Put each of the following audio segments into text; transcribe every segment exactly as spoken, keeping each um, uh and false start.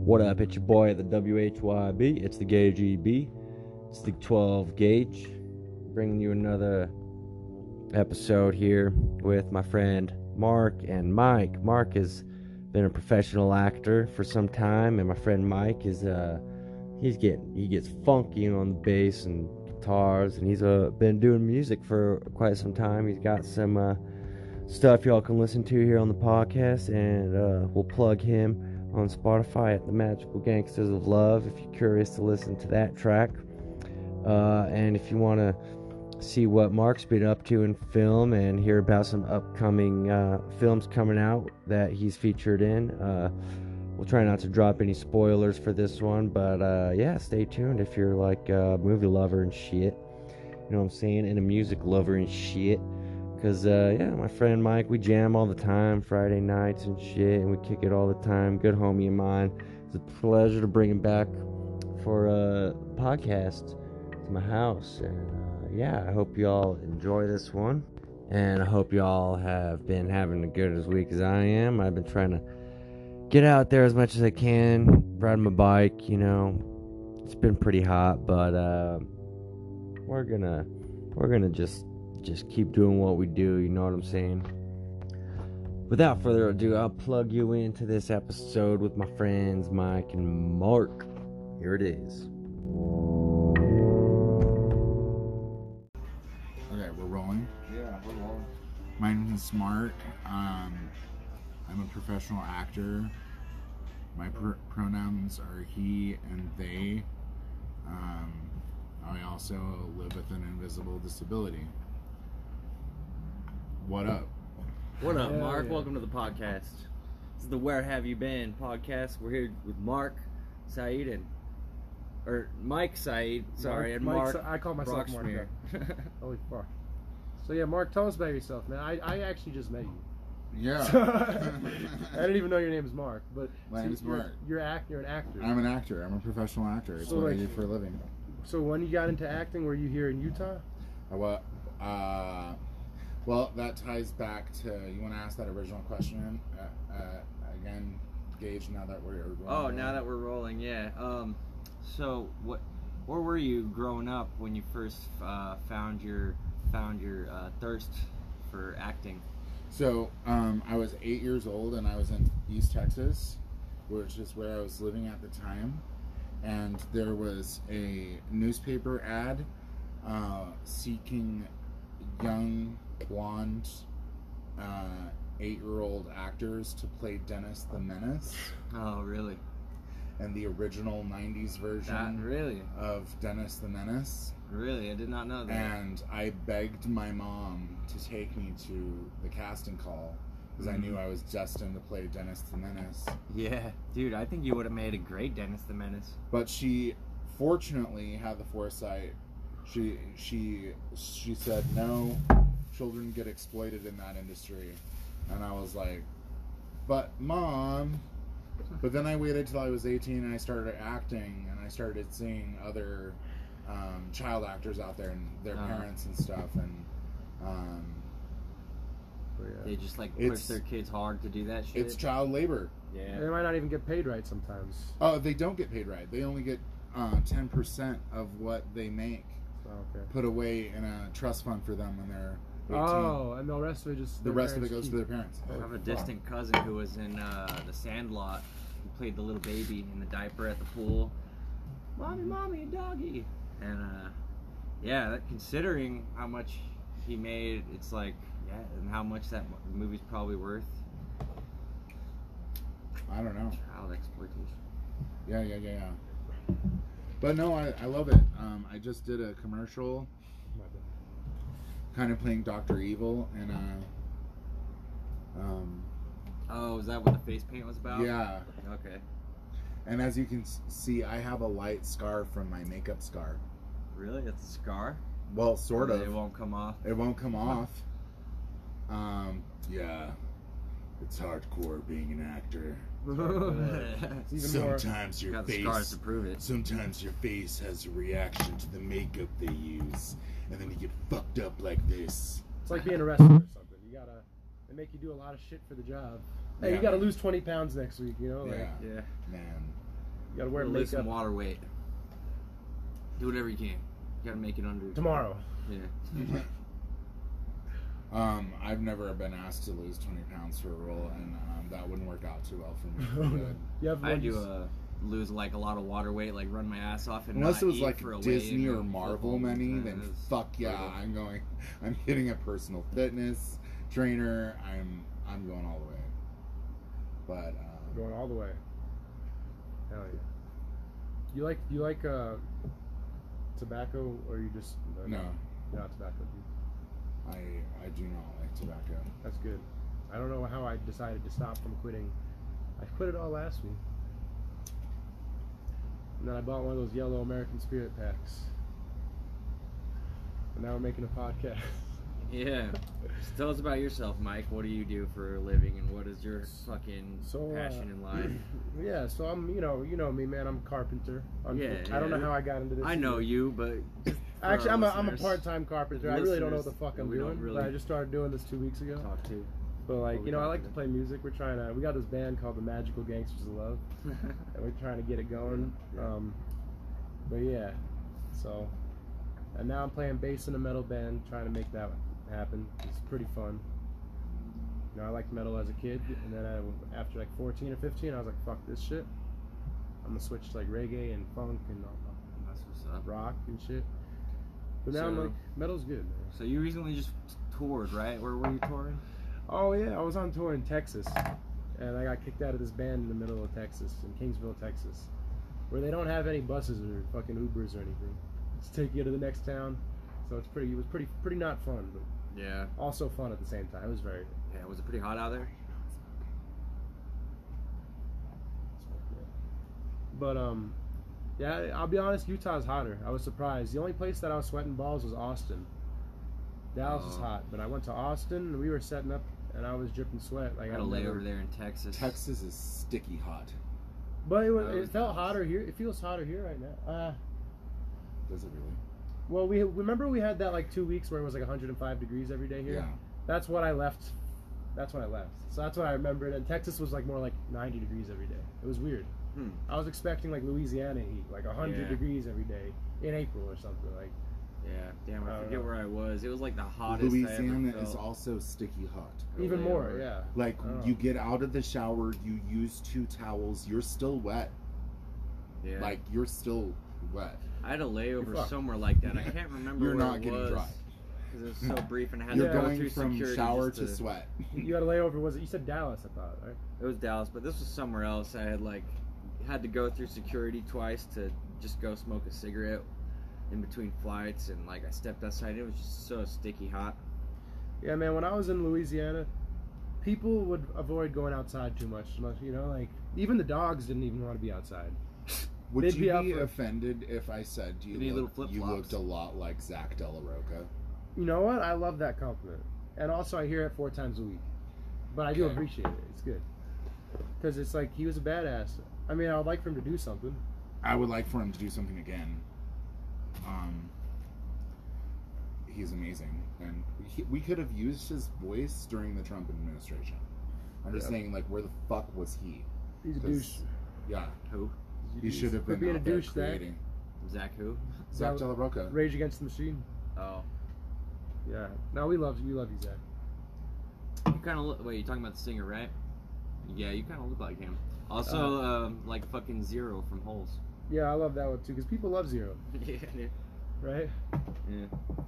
What up? It's your boy at the W H Y B. It's the Gauge E B. It's the twelve Gauge. Bringing you another episode here with my friend Mark and Mike. Mark has been a professional actor for some time, and my friend Mike is uh he's getting he gets funky on the bass and guitars, and he's uh been doing music for quite some time. He's got some uh stuff y'all can listen to here on the podcast, and uh we'll plug him on Spotify at the Magical Gangsters of Love if you're curious to listen to that track. Uh, and if you want to see what Mark's been up to in film and hear about some upcoming uh, films coming out that he's featured in, uh, we'll try not to drop any spoilers for this one, but uh, yeah, stay tuned if you're like a movie lover and shit. You know what I'm saying? And a music lover and shit. Because, uh, yeah, my friend Mike, we jam all the time, Friday nights and shit, and we kick it all the time. Good homie of mine. It's a pleasure to bring him back for a podcast to my house. And, uh, yeah, I hope y'all enjoy this one. And I hope y'all have been having as good as week as I am. I've been trying to get out there as much as I can, riding my bike, you know. It's been pretty hot, but uh, we're gonna, we're gonna just... just keep doing what we do, you know what I'm saying? Without further ado, I'll plug you into this episode with my friends Mike and Mark. Here it is. Okay, we're rolling. Yeah, we're rolling. My name is Mark. Um, I'm a professional actor. My pr- pronouns are he and they. Um, I also live with an invisible disability. What up? What up, Yeah, Mark? yeah. Welcome to the podcast. This is the Where Have You Been podcast. We're here with Mark, Saeed, and or Mike Saeed, sorry, Mark- and Mike Mark. Sa- I call myself Mark. Brockschmier. Holy fuck. So yeah, Mark, tell us about yourself, man. I, I actually just met you. Yeah. I didn't even know your name is Mark, but My so name is you're, Mark. You're act. You're an actor. I'm an actor. I'm a professional actor. It's So, what like- I do for a living. So when you got into acting, were you here in Utah? Uh, Well, uh, well, that ties back to, you want to ask that original question uh, uh, again, Gage, now that we're rolling? Oh, now that we're rolling, yeah. Um, so what? Where were you growing up when you first uh, found your found your uh, thirst for acting? So, um, I was eight years old and I was in East Texas, which is where I was living at the time. And there was a newspaper ad uh, seeking young, blonde, uh, eight-year-old actors to play Dennis the Menace. Oh, really? And the original nineties That version really, of Dennis the Menace. really, I did not know that. And I begged my mom to take me to the casting call because I knew I was destined to play Dennis the Menace. Yeah, dude, I think you would have made a great Dennis the Menace. But she fortunately had the foresight. She she she said no, children get exploited in that industry. And I was like, but mom. But then I waited till I was eighteen and I started acting, and I started seeing other um, child actors out there and their Uh-huh. parents and stuff, and um, They just like push It's- their kids hard to do that shit. it's child labor. yeah. They might not even get paid right sometimes. Oh, they don't get paid right. They only get uh, ten percent of what they make Oh, okay. put away in a trust fund for them when they're eighteen. Oh, and the rest of it just the their rest of it parents goes to keep. their parents. I have a distant cousin who was in uh, The Sandlot. He played the little baby in the diaper at the pool. Mommy, mommy, doggy. And uh, yeah, that, considering how much he made, it's like, yeah, and how much that mo- movie's probably worth. I don't know. Child exploitation. Yeah, yeah, yeah, yeah. But no, I, I love it. Um, I just did a commercial, My bad. kind of playing Doctor Evil, and uh, um, Oh, is that what the face paint was about? yeah. Okay. And as you can s- see, I have a light scar from my makeup scar. Really? That's a scar? Well, sort Or of. It won't come off. It won't come off. Um, yeah. It's hardcore being an actor. It's even more. Sometimes your Got the face scars to prove it. Sometimes your face has a reaction to the makeup they use, and then you get fucked up like this. It's like being a wrestler or something. You gotta. They make you do a lot of shit for the job. Hey, Yeah, you gotta man. lose twenty pounds next week. You know. Like, Yeah, Yeah. man. You gotta wear Lose some makeup water weight. Do whatever you can. You gotta make it under. tomorrow. Yeah. Um, I've never been asked to lose twenty pounds for a role, and um, that wouldn't work out too well for me. But You have I one do just- uh, lose like a lot of water weight, like run my ass off, and unless not it was eat like for a Disney wave or and Marvel football, money, man, then it's fuck yeah, brutal. I'm going. I'm getting a personal fitness trainer. I'm I'm going all the way. But um, Going all the way. Hell yeah. You like you like uh, tobacco, or you just uh, no, you're not tobacco dude? I I do not like tobacco. That's good. I don't know how I decided to stop from quitting. I quit it all last week. And then I bought one of those yellow American Spirit packs. And now we're making a podcast. Yeah. Just tell us about yourself, Mike. What do you do for a living, and what is your fucking So, uh, passion in life? Yeah, so I'm, you know, you know me, man. I'm a carpenter. I'm, Yeah, I don't know yeah. how I got into this. I know either. you, but just for Actually, our I'm a, I'm a listeners, part-time carpenter. the I really don't know what the listeners fuck I'm that we don't doing, really but I just started doing this two weeks ago. talk to. But like, what you know, we I talk like to to. play music. We're trying to. We got this band called the Magical Gangsters of Love, and we're trying to get it going. Um, but yeah, so, and now I'm playing bass in a metal band, trying to make that happen. It's pretty fun. You know, I liked metal as a kid, and then I, after like fourteen or fifteen, I was like, fuck this shit. I'm gonna switch to like reggae and funk and uh, That's what's up. rock and shit. But now I'm So- like, metal's good, man. So you recently just toured, right? Where were you touring? Oh yeah, I was on tour in Texas, and I got kicked out of this band in the middle of Texas, in Kingsville, Texas, where they don't have any buses or fucking Ubers or anything. Just take you to the next town. So it's pretty. It was pretty, pretty not fun, but Yeah. also fun at the same time. It was very. Yeah. Was it pretty hot out there? But um, yeah, I'll be honest. Utah's hotter. I was surprised. The only place that I was sweating balls was Austin. Dallas is Oh. hot, but I went to Austin and we were setting up, and I was dripping sweat. Like I had I've a never- layover there in Texas. Texas is sticky hot. But it, was, That it was felt nice. hotter here. It feels hotter here right now. Uh, Does it really? well, we remember we had that like two weeks where it was like one hundred five degrees every day here. Yeah. That's what I left. That's when I left. So that's what I remembered. And Texas was like more like ninety degrees every day. It was weird. Hmm. I was expecting like Louisiana heat, like one hundred Yeah. degrees every day in April or something. Like, Yeah. Damn, I I don't forget know. where I was. It was like the hottest Louisiana I ever is felt. also sticky hot. even Layover. more, yeah. Like I don't know. you get out of the shower, you use two towels, you're still wet. Yeah. Like you're still wet. I had a You're layover fucked. somewhere like that. I can't remember You're where not it getting was. dry. Because it was so brief, and I had You're to go going through from security shower just to sweat. You got a layover. Was it? You said Dallas, I thought, right? It was Dallas, but this was somewhere else. I had like had to go through security twice to just go smoke a cigarette in between flights, and like I stepped outside. It was just so sticky hot. Yeah, man. When I was in Louisiana, people would avoid going outside too much. much, You know, like even the dogs didn't even want to be outside. Would They'd you be be, out for- offended if I said you, You need look, little you flip-flops. looked a lot like Zach De La Roca? You know what? I love that compliment, and also I hear it four times a week. But I do Okay. appreciate it. It's good because it's like he was a badass. I mean, I would like for him to do something. I would like for him to do something again. Um, he's amazing, and he, we could have used his voice during the Trump administration. I'm just Yeah. saying, like, where the fuck was he? He's a 'Cause- douche. Yeah, Who? he should have Quit been being a out there douche, Zach. creating. Zach who? Zach That- De La Roca. Rage Against the Machine. Oh, Yeah. No, we love you. We love you, Zach. you kind of look. Wait, you talking about the singer, right? Yeah, you kind of look like him. Also, um, like fucking Zero from Holes. Yeah, I love that one too because people love Zero, yeah, dude. right? Yeah.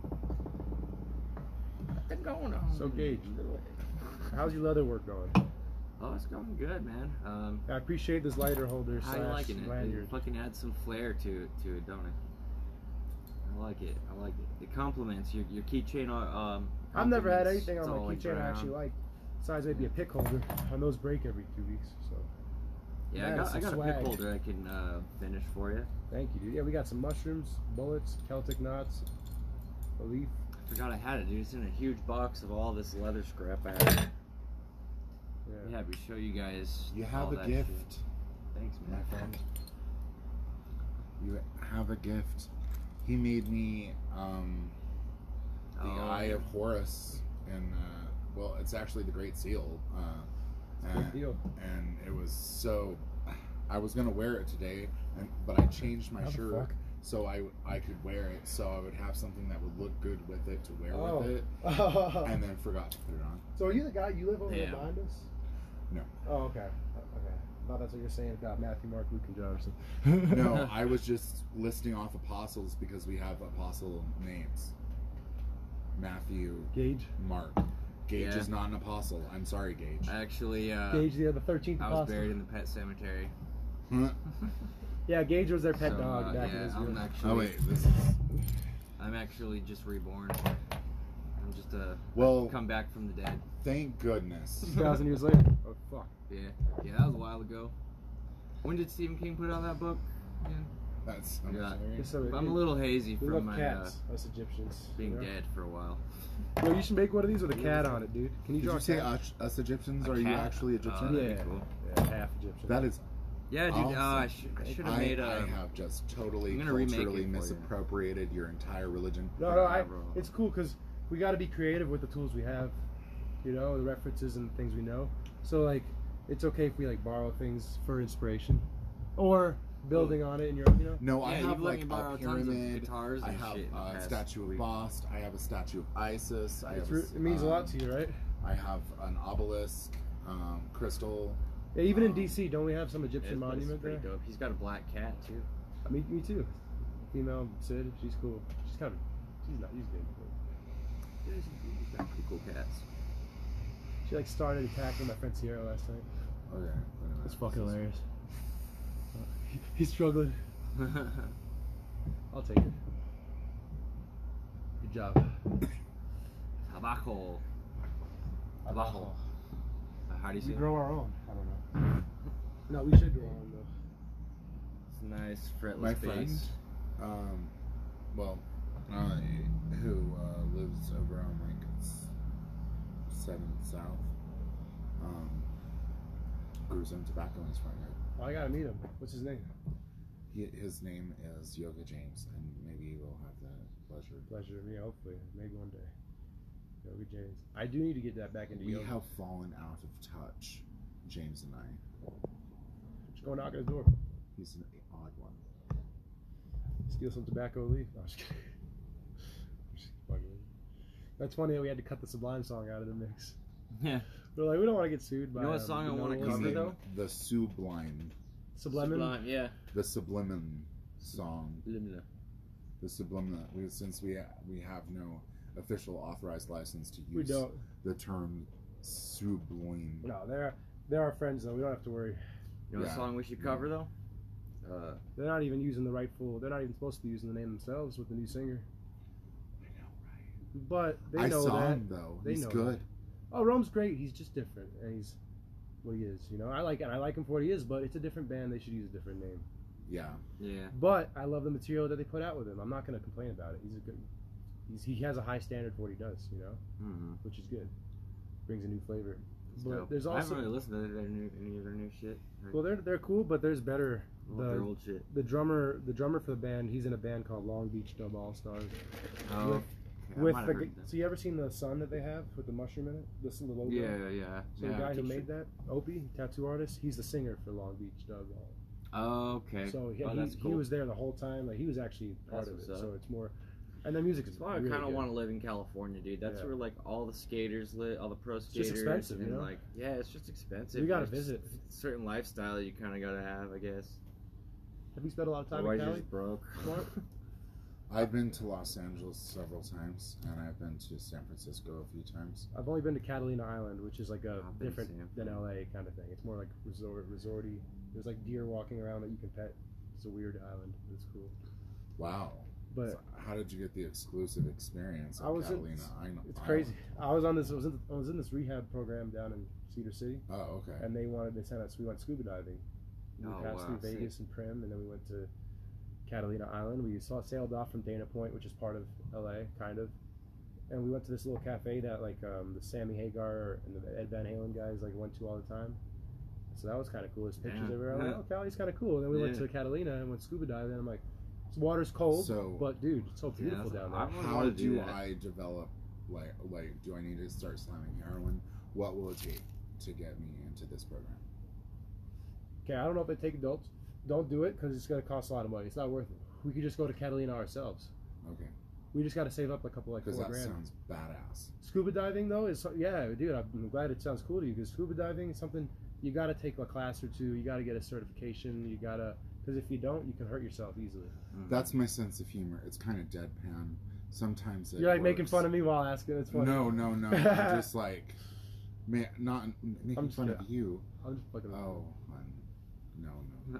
What's going on? So Gage, how's your leather work going? Oh, it's going good, man. Um, I appreciate this lighter holder how you slash liking it? It lanyard. fucking adds some flair to to it, don't it? I like it. I like it. It complements your your keychain. uh, Um, I've never had complements. anything It's on my all, like, keychain I actually brown. like. Besides maybe a pick holder, and those break every two weeks. So Yeah, I Yeah, got some I got a swag. pick holder I can uh, finish for you. thank you, dude. Yeah, we got some mushrooms, bullets, Celtic knots, a leaf. I forgot I had it, dude. It's in a huge box of all this leather scrap I have. Yeah. I'm happy to show you guys. You have all a that gift, shit. Thanks, my man. friend. You have a gift. He made me um, the Oh, Eye yeah. of Horus, and uh, well, it's actually the Great Seal. Uh, Good and, deal. and it was so I was gonna wear it today, and, but I changed my How the shirt fuck? so I I could wear it, so I would have something that would look good with it to wear Oh. with it, and then forgot to put it on. So are you the guy? You live over there Damn. behind us? No. Oh, okay. Okay. I thought that's what you're saying about Matthew, Mark, Luke, and John. No, I was just listing off apostles because we have apostle names. Matthew, Gage. Mark. Gage Yeah. is not an apostle. I'm sorry, Gage. I actually, uh, Gage, the other thirteenth I apostle. was buried in the pet cemetery. Huh? Yeah, Gage was their pet So, dog uh, back yeah, in his I'm room. actually, Oh wait, this is I'm actually just reborn. I'm just a well. come back from the dead. Thank goodness. two thousand years later. Oh, fuck. Yeah, yeah, that was a while ago. When did Stephen King put out that book? again? That's Yeah. I'm Yes, so I'm a little hazy We from love my uh, cats, us Egyptians. being you know? dead for a while. Yo, you should make one of these with a cat on it, dude. Can you Did draw you a say cat? us, us Egyptians? A Are you cat? actually Uh, Egyptian? that'd be yeah. cool. Yeah, half Egyptian. That is. Yeah, dude. Awesome. Uh, I, sh- I should have I, made I a. have just totally I'm gonna remake it culturally for you. misappropriated your entire religion. No, no, I, Bro. it's cool because we got to be creative with the tools we have, you know, the references and things we know. So like, it's okay if we like borrow things for inspiration, or building on it in your, you know. No, Yeah, I you've have let like me borrow a tons of pyramid. guitars I and have shit in the a past statue of week. Bast. I have a statue of Isis. I It's have re- a s- it means a lot um, to you, right? I have an obelisk, um, crystal. Yeah, even in um, D C, don't we have some Egyptian It's- it's monument there? pretty dope. He's got a black cat too. Me, me too. Female Sid, she's cool. She's kind of, she's not, she's good. Yeah, he's, he's got pretty cool cats. She like started attacking my friend Sierra last night. Okay. It's fucking hilarious. He's struggling. I'll take it. Good job. Tabaco. Tabaco. Uh, How do you say We it? grow our own. I don't know. No, we should grow our own though. It's nice, fretless My bass. friend, um, well, uh, who uh, lives over on like s- seventh South, um, grew some tobacco in his front yard. Oh, I gotta meet him. What's his name? He, his name is Yoga James, and maybe we'll have the pleasure. Pleasure to me. Hopefully, maybe one day. Yoga James. I do need to get that back into We yoga. have fallen out of touch, James and I. Just go knock at his door. He's an odd one. Steal some tobacco leaf. No, I'm just kidding. I'm just fucking with you. That's funny that we had to cut the Sublime song out of the mix. Yeah. We're like, we don't want to get sued by. know what um, song I the wanna Nolan He's cover, Sublime. named though? the Sublime, Sublime. Sublime, yeah. the Sublimin song. Limla. The Sublimin. We, since we we have no official authorized license to We use don't. the term sublime. No, they're they're our friends though. We don't have to worry. You know Yeah. what song we should cover though? Uh, They're not even using the rightful. They're not even supposed to be using the name themselves with the new singer. I know, right? But they I know saw that. him though. They He's know good. Oh, Rome's great. He's just different, and he's what he is. You know, I like and I like him for what he is. But it's a different band. They should use a different name. Yeah. yeah. But I love the material that they put out with him. I'm not going to complain about it. He's a good. He's, he has a high standard for what he does. You know, Mm-hmm. which is good. Brings a new flavor. It's But dope. there's I haven't also really listened to their new, any of their new shit. well, they're they're cool, but there's better. I love their The old shit. the drummer the drummer for the band. He's in a band called Long Beach Dub All Stars. Oh, with- okay, I With might the have gu- heard that. so you ever seen the sun that they have with the mushroom in it? This the logo. Yeah, yeah. So yeah, the guy who t-shirt. made that, Opie, tattoo artist, he's the singer for Long Beach Dub. Oh, okay. So he, oh, he, that's he cool. was there the whole time. Like he was actually part That's of it. what's So up. it's more, and the music is That's why really I kind of good. want to live in California, dude. That's Yeah. where like all the skaters live, all the pro just skaters. expensive, and you know? like yeah, it's just expensive. We gotta It's visit. a certain lifestyle you kind of gotta have, I guess. Have you spent a lot of time Otherwise, in you're Cali? just broke. Mark? I've been to Los Angeles several times, and I've been to San Francisco a few times. I've only been to Catalina Island, which is like a I've been to different San than Fran. L A kind of thing. It's more like resort, resorty. There's like deer walking around that you can pet. It's a weird island. But it's cool. Wow. But So how did you get the exclusive experience of I was in- Catalina Island? it's crazy. I was on this. I was in, I was in this rehab program down in Cedar City, Oh, okay. and they wanted. They sent us. We went scuba diving. We Oh, passed wow, through sick. Vegas and Prim, and then we went to Catalina Island. We saw sailed off from Dana Point, which is part of L A, kind of. And we went to this little cafe that like um, the Sammy Hagar and the Ed Van Halen guys like went to all the time. So that was kind of cool. There's pictures Yeah. everywhere. I'm like, Yeah. oh, Cali's kind of cool. And then we went Yeah. to Catalina and went scuba diving. And I'm like, this water's cold, So- but dude, it's so Yeah, beautiful that's- down there. I wanna- How wanna do do that. I develop, like, like, do I need to start slamming heroin? What will it take to get me into this program? okay, I don't know if they take adults. Don't do it because it's going to cost a lot of money. It's not worth it. We could just go to Catalina ourselves. Okay. We just got to save up a couple like Because four that grand. sounds badass. Scuba diving though is yeah, dude. I'm glad it sounds cool to you because scuba diving is something you got to take a class or two. You got to get a certification. You got to because if you don't, you can hurt yourself easily. That's my sense of humor. It's kind of deadpan. Sometimes it You're like works. making fun of me while asking. It's funny. No, no, no. I'm just like, man, not making I'm just fun kidding. of you. I'm just fucking. Oh, I'm, no, no.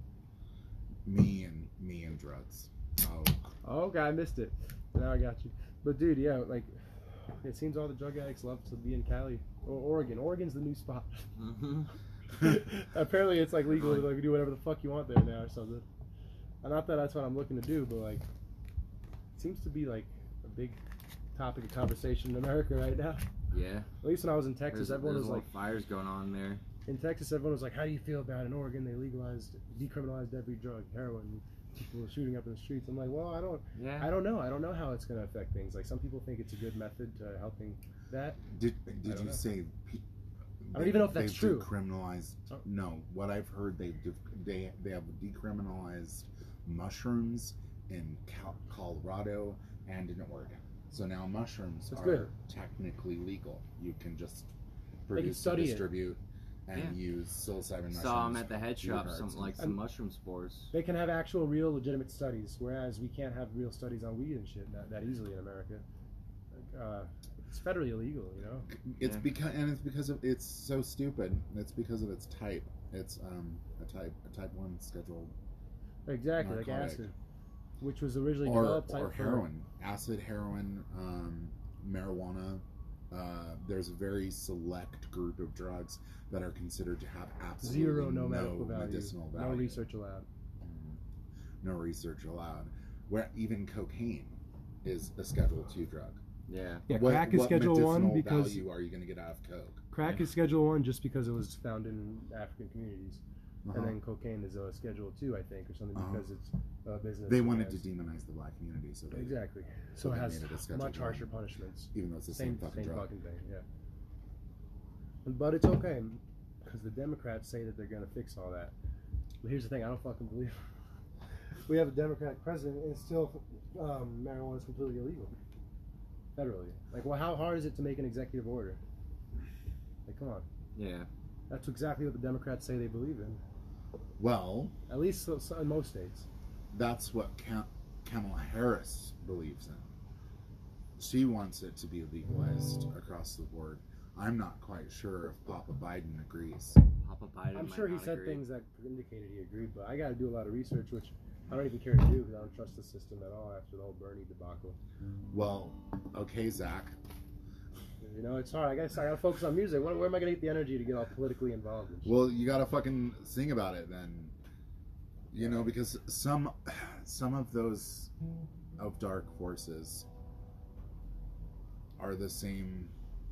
me and me and drugs. Oh. Oh, okay, I missed it. Now I got you. But dude, yeah, like it seems all the drug addicts love to be in Cali or Oregon. Oregon's the new spot. Mm-hmm. Apparently, it's like legal to like do whatever the fuck you want there now or something. And not that that's what I'm looking to do, but like, it seems to be like a big topic of conversation in America right now. Yeah. At least when I was in Texas, There's, everyone there's was a lot like, of fires going on there. in Texas, everyone was like, "How do you feel about it? In Oregon, they legalized, decriminalized every drug, heroin." People were shooting up in the streets. I'm like, well, I don't, Yeah. I don't know. I don't know how it's going to affect things. Like some people think it's a good method to helping that. Did I did don't you know. say? Pe- I don't even know if that's they've true. Decriminalized? Oh. No. What I've heard, they they they have decriminalized mushrooms in Cal- Colorado and in Oregon. So now mushrooms That's are good. technically legal. You can just can produce, study it. distribute, and Yeah. use psilocybin mushrooms. Saw them at the head for shop, cards something and like stuff. some mushroom spores. They can have actual, real, legitimate studies, whereas we can't have real studies on weed and shit that, that easily in America. Like, uh, it's federally illegal, you know. It's Yeah. because and it's because of it's so stupid. It's because of its type. It's um a type a type one scheduled Exactly, like Narcotic. acid, which was originally or developed or type for- heroin, acid, heroin, um, marijuana. Uh, there's a very select group of drugs that are considered to have absolutely Zero, no medical value, medicinal no value. research allowed. Mhm. No research allowed. Where even cocaine is a Schedule Two drug. Yeah. Yeah, what, crack is what Schedule One medicinal because value are you going to get out of coke? crack Yeah. is Schedule One just because it was found in African communities, Uh-huh. and then cocaine is a Schedule Two, I think, or something Uh-huh. because it's a business. They that wanted to has- demonize the black community, so they, exactly. so So it they has made it a Schedule much one. harsher punishments. even though it's the same, Same, fucking same drug. fucking thing, yeah. But it's okay because the Democrats say that they're gonna fix all that. But here's the thing: I don't fucking believe. We have a Democratic president, and still, um, marijuana is completely illegal federally. Like, well, how hard is it to make an executive order? Like, come on. Yeah. That's exactly what the Democrats say they believe in. Well, At least so, so in most states. that's what Kam- Kamala Harris believes in. She wants it to be legalized across the board. I'm not quite sure if Papa Biden agrees. Papa Biden. I'm might sure he not said agree. things that indicated he agreed, but I got to do a lot of research, which I don't even care to do because I don't trust the system at all after the whole Bernie debacle. Well, okay, Zach. You know, it's hard. I guess I got to focus on music. Where, where am I going to get the energy to get all politically involved? And shit? Well, you gotta fucking sing about it then. You know, because some some of those of dark forces are the same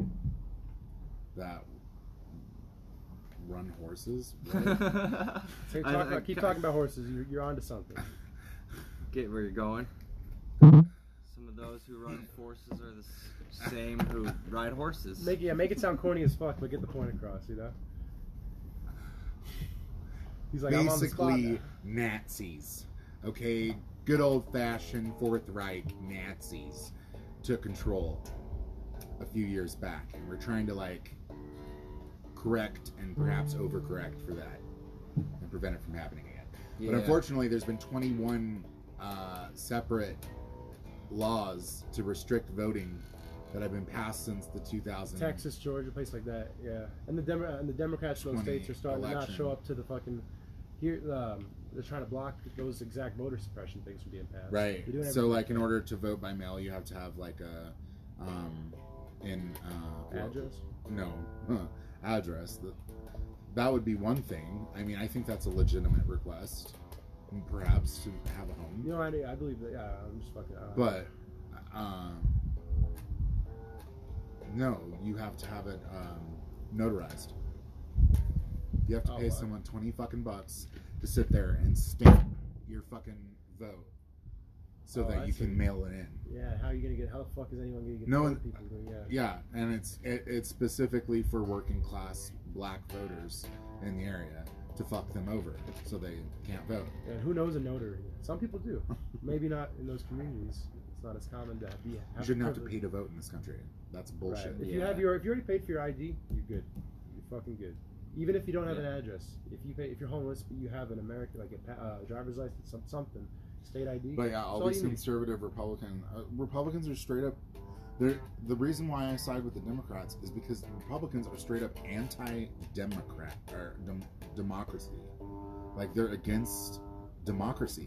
that run horses. What? So I- talk I- about, keep talking about horses. You're, you're onto something. Get where you're going. Some of those who run forces are the s- same who ride horses. Make it, yeah, make it sound corny as fuck, but get the point across. You know. He's like, I'm on the spot Basically, now. Nazis. Okay, good old fashioned Fourth Reich Nazis took control a few years back, and we're trying to like correct and perhaps overcorrect for that and prevent it from happening again. Yeah. But unfortunately, there's been twenty-one uh, separate laws to restrict voting that have been passed since the two thousand. Texas, Georgia, place like that. Yeah, and the Demo- and the Democrats in those twenty states are starting to not election. show up to the fucking. Here, um, they're trying to block those exact voter suppression things from being passed. Right. They're doing So, everything like, they in can. order to vote by mail, you have to have like a um, in uh, Address? No, huh, address. The, that would be one thing. I mean, I think that's a legitimate request, perhaps to have a home. You know, I, I believe that. Yeah, I'm just fucking. Uh, But um, no, you have to have it um, notarized. You have to Oh, pay wow. someone twenty fucking bucks to sit there and stamp your fucking vote, so Oh, that I you see. can mail it in. yeah, how are you gonna get? How the fuck is anyone gonna get? No No one- people doing. Yeah. Yeah, and it's it, it's specifically for working class black voters in the area to fuck them over so they can't vote. And who knows a notary? Some people do. Maybe not in those communities. It's not as common to be. Have You shouldn't have to privilege. pay to vote in this country. That's bullshit. Right. If you Yeah. have your, if you already paid for your I D, you're good. You're fucking good. Even if you don't have Yeah. an address, if you pay, if you're homeless but you have an American like a pa- uh, driver's license, some, something, state I D. But yeah, that's all all these you need. conservative Republican uh, Republicans are straight up. They're, the reason why I side with the Democrats is because the Republicans are straight up anti-democrat or dem- democracy. Like they're against democracy.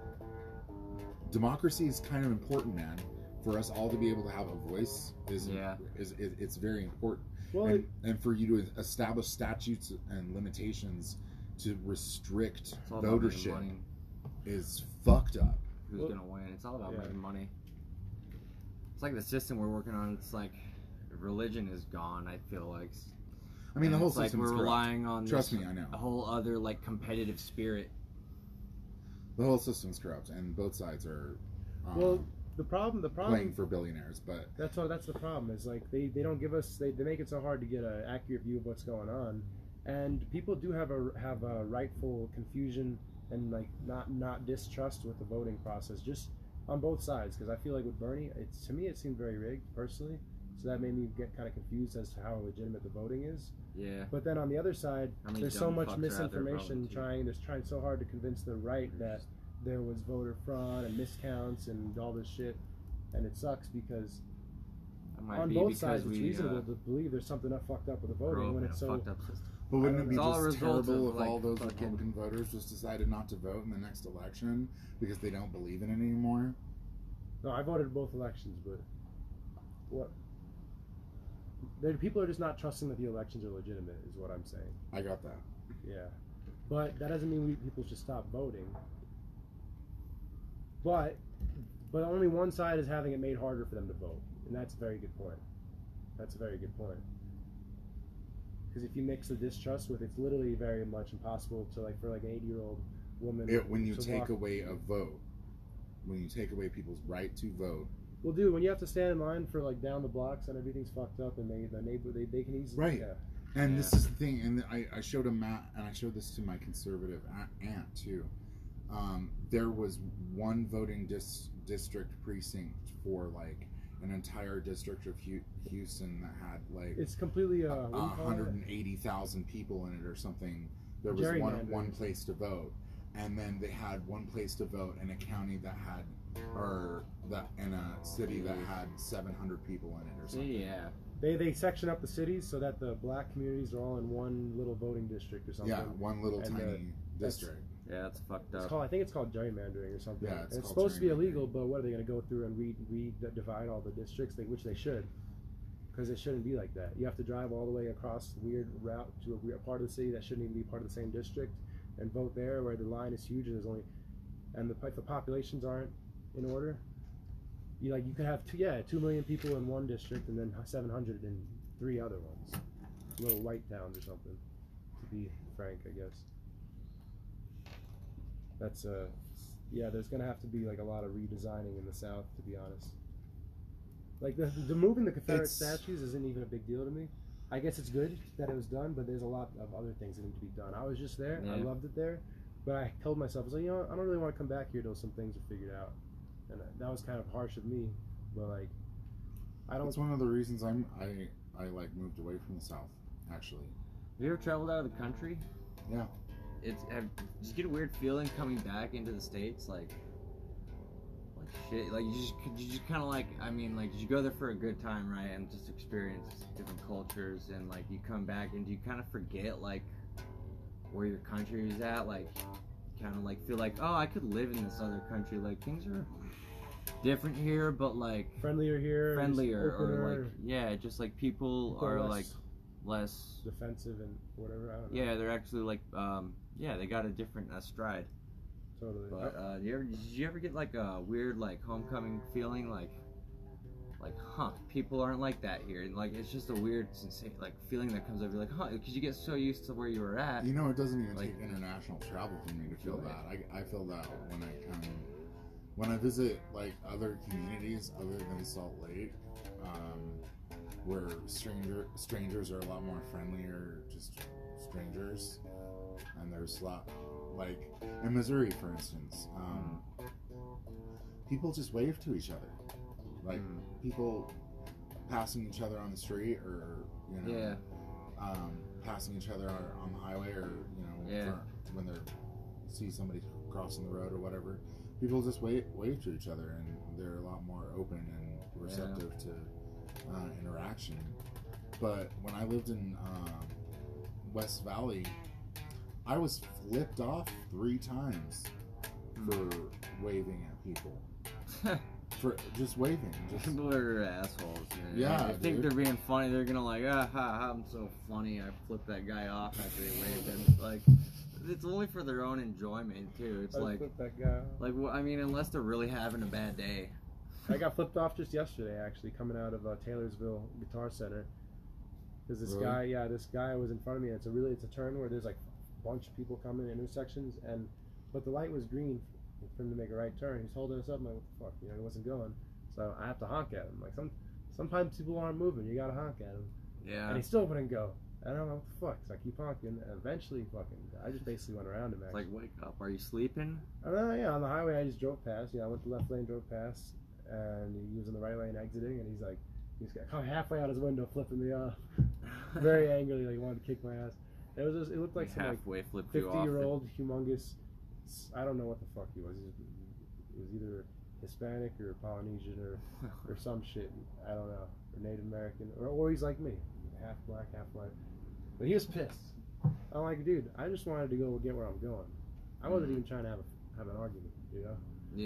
Democracy is kind of important, man. For us all to be able to have a voice is Yeah. is, is it's very important. Well, and, it- and for you to establish statutes and limitations to restrict It's all about making votership money. is fucked up. Who's Well, gonna win? It's all about yeah. making money. It's like the system we're working on. It's like religion is gone. I feel like. I mean, the And whole it's like system we're is corrupt. relying on Trust this, me, I know. a whole other like competitive spirit. The whole system's corrupt, and both sides are um, well, the problem, the problem, playing for billionaires. But that's what that's the problem. Is like they, they don't give us they, they make it so hard to get an accurate view of what's going on, and people do have a have a rightful confusion and like not not distrust with the voting process just on both sides. Because I feel like with Bernie, it's to me it seemed very rigged personally, so that made me get kind of confused as to how legitimate the voting is. Yeah. But then on the other side, How many there's so dumb much fucks are out there misinformation probably, too. trying. There's trying so hard to convince the right that there was voter fraud and miscounts and all this shit, and it sucks because That might on be both because sides it's we, reasonable uh, to believe there's something up fucked up with the grew voting up when in it's a so. fucked up system. but wouldn't it be It's all a just result terrible of, if like, all those fucking- Republican voters just decided not to vote in the next election because they don't believe in it anymore? No, I voted both elections, but what? The people are just not trusting that the elections are legitimate, is what I'm saying. I got that. Yeah, but that doesn't mean we, people should stop voting. But, but only one side is having it made harder for them to vote, and that's a very good point. That's a very good point. Because if you mix the distrust with, it's literally very much impossible to like for like an eighty-year-old woman. It, when you to take walk- away a vote, when you take away people's right to vote, Well, dude, when you have to stand in line for like down the blocks and everything's fucked up, and they the neighbor they, they can easily Right. Yeah. and Yeah. this is the thing, and I, I showed a Matt, and I showed this to my conservative a- aunt too. Um, there was one voting dis- district precinct for like an entire district of Hu- Houston that had like It's completely uh, what do you one call hundred it? eighty thousand people in it or something. There was one Gerrymandering. one place to vote, and then they had one place to vote in a county that had, or that in a city that had seven hundred people in it or something. Yeah. They they section up the cities so that the black communities are all in one little voting district or something. Yeah, one little And, uh, tiny that's- district. Yeah, that's fucked It's up. called I think it's called gerrymandering or something. Yeah, it's And it's called supposed to be gerrymandering. illegal, but what are they going to go through and re re divide all the districts? They, which they should, because it shouldn't be like that. You have to drive all the way across the weird route to a weird part of the city that shouldn't even be part of the same district, and vote there where the line is huge and there's only, and the if the populations aren't in order, you like you could have two yeah two million people in one district and then seven hundred in three other ones, little white towns or something, to be frank, I guess. That's uh, yeah. There's gonna have to be like a lot of redesigning in the South, to be honest. Like the, the moving the Confederate It's- statues isn't even a big deal to me. I guess it's good that it was done, but there's a lot of other things that need to be done. I was just there. I Yeah. loved it there, but I told myself, I was like, you know, what? I don't really want to come back here till some things are figured out, and that was kind of harsh of me. But like, I don't. That's one of the reasons I'm I I like moved away from the South. Actually, Have you ever traveled out of the country? yeah. It's have, did you get a weird feeling coming back into the States, like, like shit, like you just you just kind of like, I mean, like, did you go there for a good time, right, and just experience different cultures, and like you come back and do you kind of forget like where your country is at, like, kind of like feel like, oh, I could live in this other country, like things are different here, but like friendlier here, friendlier, or opener, like yeah, just like people people are less like less. defensive and whatever. I don't know. Yeah, they're actually like, um, yeah, they got a different uh, stride. Totally. But uh, you ever, did you ever get like a weird like homecoming feeling, like, like, huh, people aren't like that here, and like it's just a weird sensation, like feeling that comes over, like, huh, because you get so used to where you were at. You know, it doesn't even Like- take international travel for me to feel Right. that. I, I feel that when I come, when I visit like other communities other than Salt Lake, um, where stranger strangers are a lot more friendlier, just strangers. and there's a lot, like in Missouri, for instance, um, people just wave to each other, like Mm. people passing each other on the street, or you know, Yeah. um, passing each other on on the highway, or you know, Yeah. for, when they see somebody crossing the road or whatever. People just wave wave to each other, and they're a lot more open and receptive to uh, interaction. But when I lived in um, West Valley, I was flipped off three times for waving at people. For just waving. Just, People are assholes, man. Yeah, I think dude. they're being funny. They're gonna like, ah, ha, ha, I'm so funny. I flipped that guy off after he waved him. Like, it's only for their own enjoyment too. It's I like, flipped that guy. like, wh- I mean, unless they're really having a bad day. I got flipped off just yesterday, actually, coming out of uh, Taylorsville Guitar Center. There's this Really? guy, yeah, this guy was in front of me. It's a really, it's a turn where there's like a bunch of people coming in intersections, and but the light was green for him to make a right turn. He's holding us up. I'm like, what the fuck? You know, he wasn't going, so I have to honk at him. Like some, sometimes people aren't moving. You gotta honk at him, Yeah. and he still wouldn't go. I don't know what the fuck. So I keep honking, and eventually, fucking, I just basically went around him. It's Actually. like, wake up. Are you sleeping? And then, yeah, on the highway, I just drove past. You know, I went the left lane, drove past, and he was in the right lane exiting, and he's like, he's got halfway out his window, flipping me off, very angrily, like he wanted to kick my ass. It was just, it looked like some like halfway flipped you off. fifty-year-old, humongous. I don't know what the fuck he was. He was, he was either Hispanic or Polynesian or or some shit. I don't know, or Native American, or or he's like me, half black, half white. But he was pissed. I'm like, dude, I just wanted to go get where I'm going. I wasn't even trying to have a, have an argument, you know.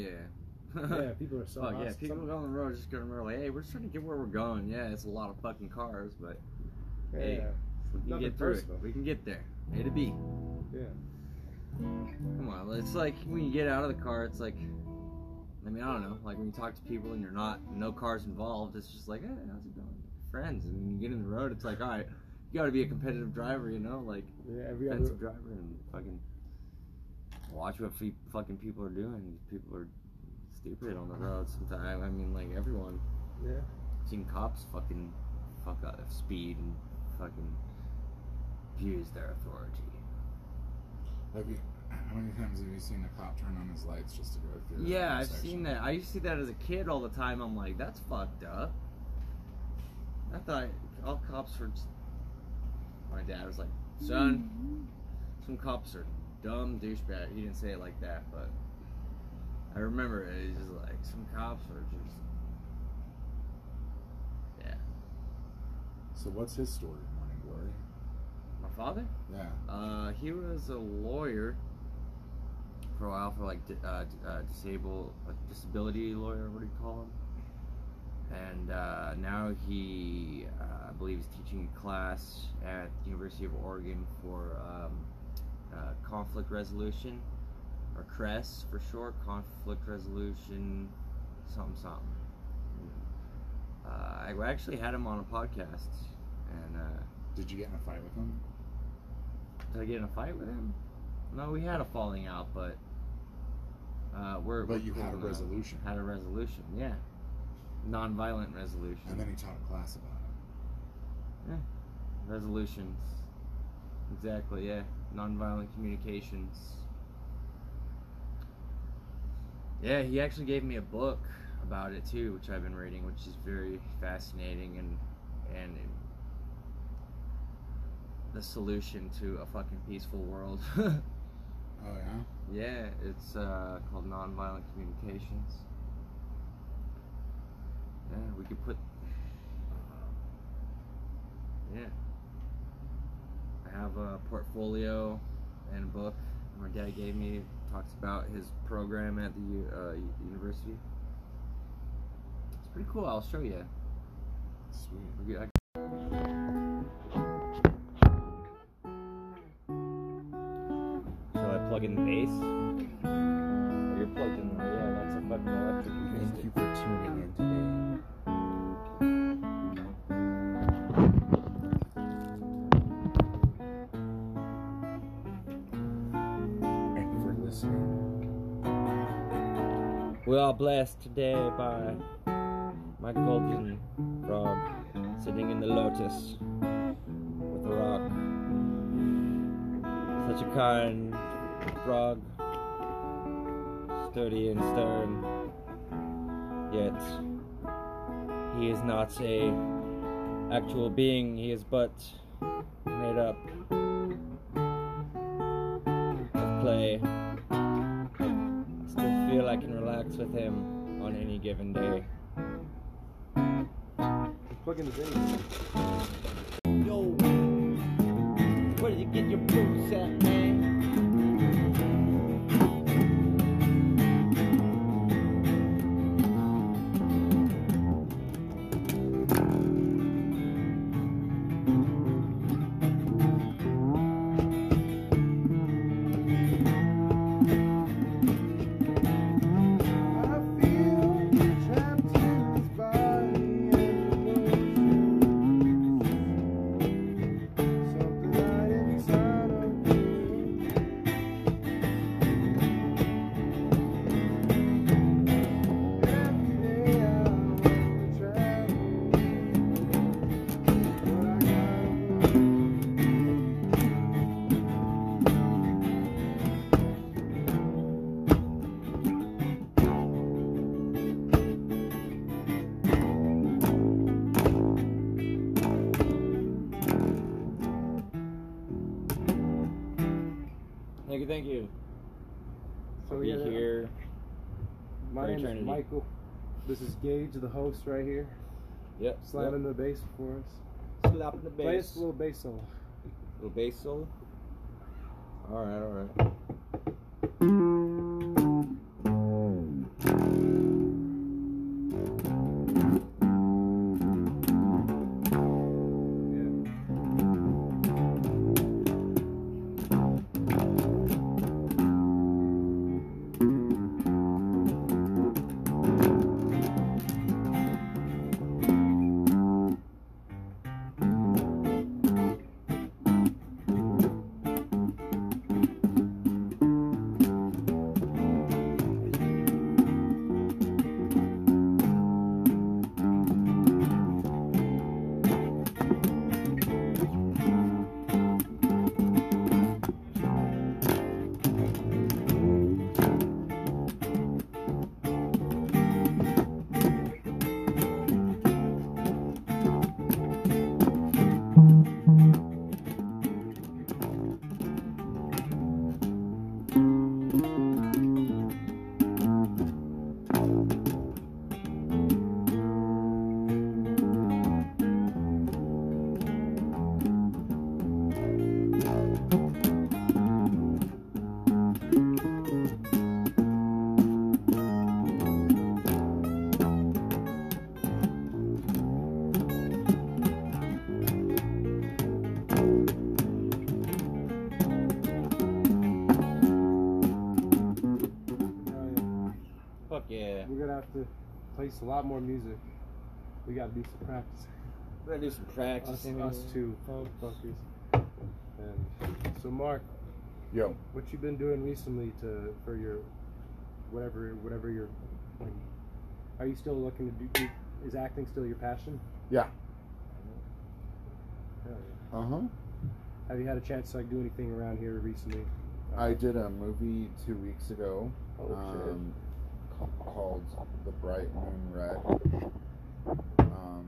Yeah. Yeah, people are so Oh yeah, hostile. people Some- on the road just gonna remember like, hey, we're just trying to get where we're going. Yeah, it's a lot of fucking cars, but yeah, hey, we can nothing get through personal. it. We can get there. A to B. yeah. Come on, it's like when you get out of the car, it's like, I mean, I don't know, like when you talk to people and you're not, no cars involved, it's just like, hey, how's it going? Friends. And when you get in the road, it's like, all right, you gotta be a competitive driver, you know, like, Yeah, every other offensive driver, and fucking watch what fe- fucking people are doing. People are stupid on the road sometimes. I mean, like, everyone. yeah. Seen cops fucking fuck out of speed and fucking abuse their authority. have you, how many times have you seen a cop turn on his lights just to go through? Yeah, an I've intersection? seen that. I used to see that as a kid all the time. I'm like, that's fucked up. I thought all cops were just... My dad was like, son, some cops are dumb douchebag. He didn't say it like that, but I remember it. He's just like, some cops are just... Yeah. So what's his story, Morning Glory? My father? Yeah. Uh, he was a lawyer for a while, for like di- uh, d- uh, disabled, like disability lawyer. What do you call him? And uh, now he, uh, I believe, is teaching a class at the University of Oregon for um, uh, conflict resolution, or C R E S for short, conflict resolution, something something. Uh, I actually had him on a podcast, and. Uh, Did you get in a fight with him? Did I get in a fight with him? No, we had a falling out, but uh, we're. But we're you had a cool now. resolution. Had a resolution, yeah. Non-violent resolution. And then he taught a class about it. Resolutions. Exactly, yeah. Non-violent communications. Yeah, he actually gave me a book about it too, which I've been reading, which is very fascinating and and. the solution to a fucking peaceful world. Oh yeah. Yeah, it's uh, called Nonviolent Communications. Yeah, we could put. Yeah. I have a portfolio and a book my dad gave me. It talks about his program at the u- uh, u- university. It's pretty cool. I'll show you. Sweet. We could- I Shall I plug in the bass? You're plugged in. Oh yeah, that's a fucking electric Thank you for tuning in today. And for listening. We are blessed today by my golden frog sitting in the lotus with a rock. such a kind frog, sturdy and stern, yet he is not a actual being, he is but made up of clay. I still feel I can relax with him on any given day. Plug in the video. Yo, where did you get your boots at, man? Thank you, thank you. So I'll be yeah, here. my for name eternity. is Michael. This is Gage, the host right here, Yep. slamming the bass for us. Yep. Slapping the Play bass. us a little bass solo. Little bass solo. All right, all right. Fuck yeah. We're gonna have to place a lot more music. We gotta do some practice. We're gonna do some Us, practicing. us two fuckers. And so, Mark, Yo, what you been doing recently to for your whatever whatever your like, are you still looking to do? do is acting still your passion? yeah. Hell yeah. Uh huh. Have you had a chance to like do anything around here recently? I did a movie two weeks ago. Oh, um, ca- called The Bright Moon Red. Um,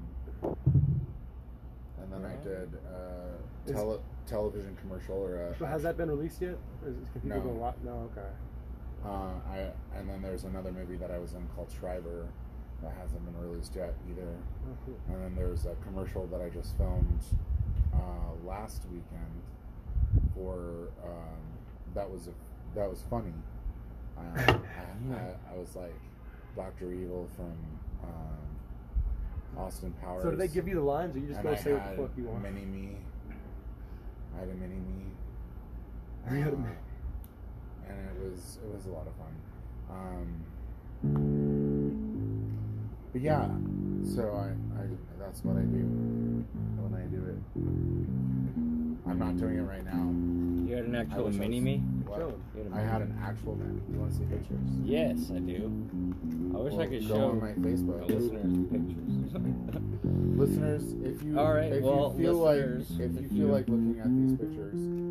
and then I did a Is- tele- television commercial or a. So has that been released yet? Or is, can people No. go watch? No, okay. Uh, I and then there's another movie that I was in called Shriver that hasn't been released yet either. Oh, cool. And then there's a commercial that I just filmed uh, last weekend for um, that was a, that was funny. Um, I, I, I was like Doctor Evil from um, Austin Powers. So do they give you the lines, or you just and go I say what had the fuck you want? Mini me. I had a mini me. You had a Uh, mini- and it was it was a lot of fun. Um, but yeah, so I, I that's what I do when I do it. I'm not doing it right now. You had an I actual wish I mini was- me? What? Show 'em. You had a I had mini- an actual man. You want to see pictures? Yes, I do. I wish I Well, could go show on my Facebook. the listeners pictures. Listeners, if you All right, if well, you feel like listeners, if you if feel you- like looking at these pictures, you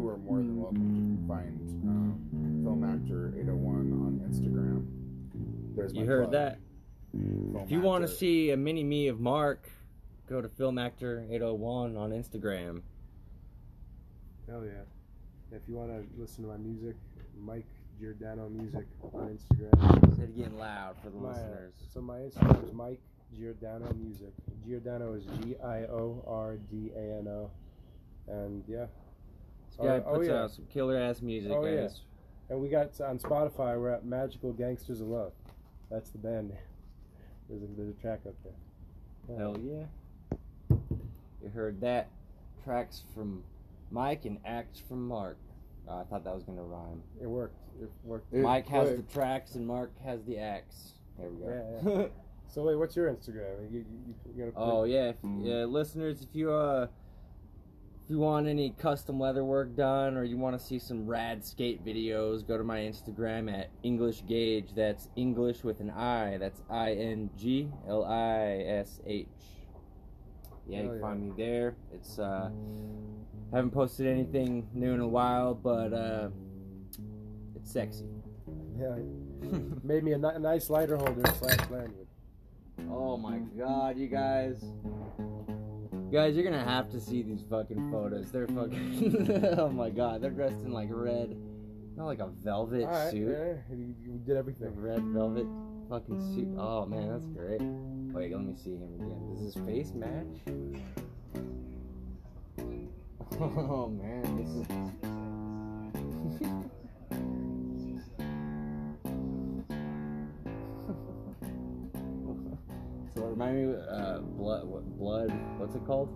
are more than welcome. You can find um, Film Actor eight oh one on Instagram. There's my You heard plug. that? Film If you want to Actor. see a mini me of Mark, go to Film Actor eight oh one on Instagram. Hell yeah. If you want to listen to my music, Mike Giordano Music on Instagram. Say it again loud for the My, uh, listeners. so my Instagram is Mike Giordano Music. Giordano is G I O R D A N O. And yeah. This guy Oh, oh, puts yeah. out some killer ass music, Oh, yeah. guys. And we got on Spotify, we're at Magical Gangsters of Love. That's the band name. There's a, there's a track up there. Hell yeah. You heard that. Tracks from Mike and acts from Mark. Uh, I thought that was going to rhyme. It worked. It worked. It Mike has the clicked. tracks and Mark has the acts. There we go. Yeah, So wait, what's your Instagram? You, you, you, you gonna Oh put- yeah, if, yeah, listeners, if you uh, if you want any custom leather work done, or you want to see some rad skate videos, go to my Instagram at English Gauge. That's English with an I. That's I N G L I S H. Yeah, you Hell can yeah. find me there. It's uh, haven't posted anything new in a while, but uh, it's sexy. Yeah. Made me a, ni- a nice lighter holder slash lanyard. Oh my god, you guys. You guys, you're gonna have to see these fucking photos. They're fucking. Oh my god, they're dressed in like red. Not like a velvet All right, suit. yeah, you, you did A everything. red velvet fucking suit. Oh man, that's great. Wait, let me see him again. Does his face match? Oh man, this is. So remind me, uh, blood, what, blood, what's it called?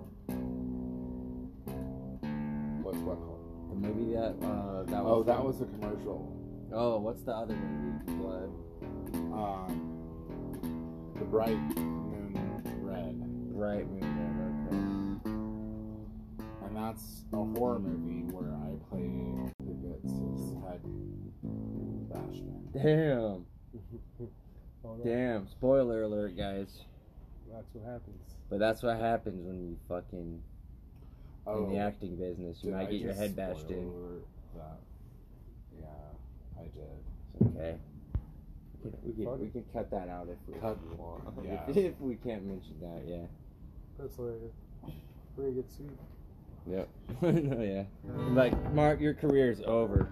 What's what called? The movie that, uh, that was. Oh, that was a commercial. Oh, what's the other movie? Blood. Um, the Bright Moon Red. Right, Moon Red, And that's a horror movie where I play who gets his head bashed in. okay. Damn. Oh, no. Damn. Spoiler alert, guys. That's what happens. But that's what happens when you fucking in the acting business. You did might I get your just head bashed in. spoil That? Yeah, I did. Okay. We can, we can, we can cut that out if we Cut- want. yeah. If, if we can't mention that, yeah. That's hilarious. We're gonna get sued. Yep. No, yeah. Like, Mark, your career is over.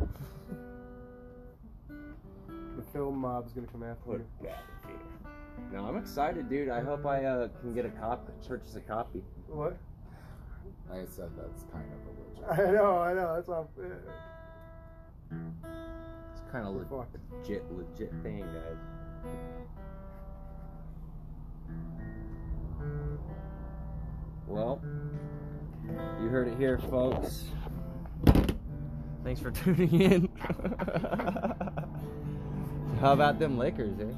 The film mob's gonna come after Put you. that here. No, I'm excited, dude. I hope I uh, can get a copy, purchase a copy. What? Like I said, that's kind of a I know, I know. That's all. Yeah. It's kind of We're fucked. legit, legit thing, guys. Well, you heard it here, folks. Thanks for tuning in. How about them Lakers, eh?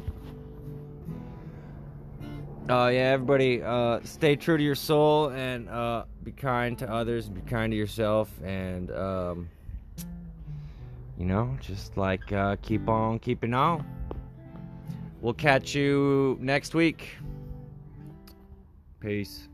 Uh, yeah, everybody, uh, stay true to your soul and uh, be kind to others, be kind to yourself, and um, you know, just like uh, keep on keeping on. We'll catch you next week. Peace.